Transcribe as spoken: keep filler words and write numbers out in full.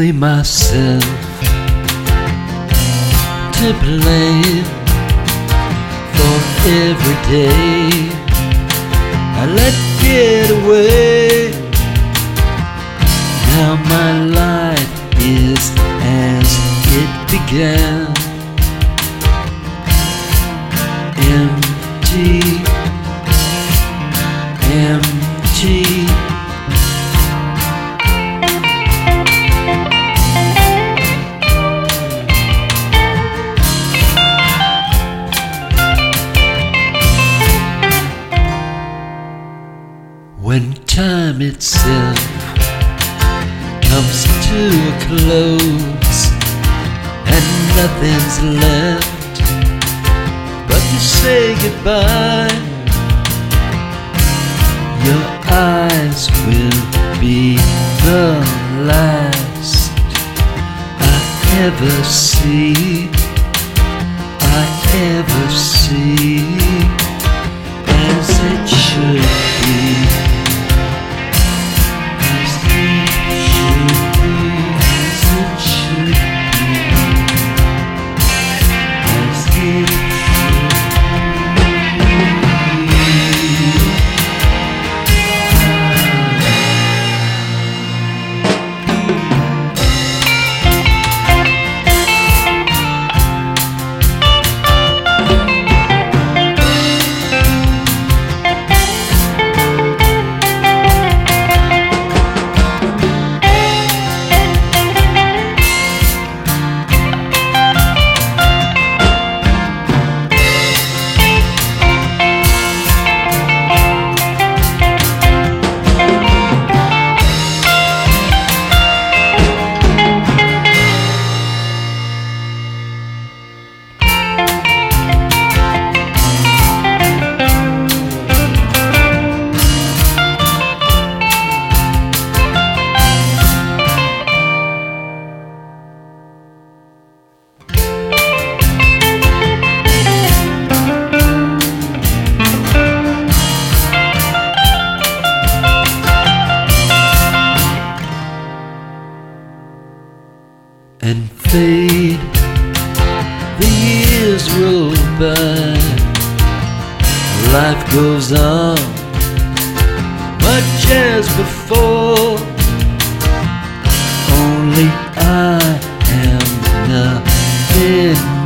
only myself to blame for every day I let get away. Now my life is as it began, empty, empty. When time itself comes to a close and nothing's left but to say goodbye, your eyes will be the last I ever see, I ever see, as it should be. And fade, the years roll by, life goes on much as before, only I am nothing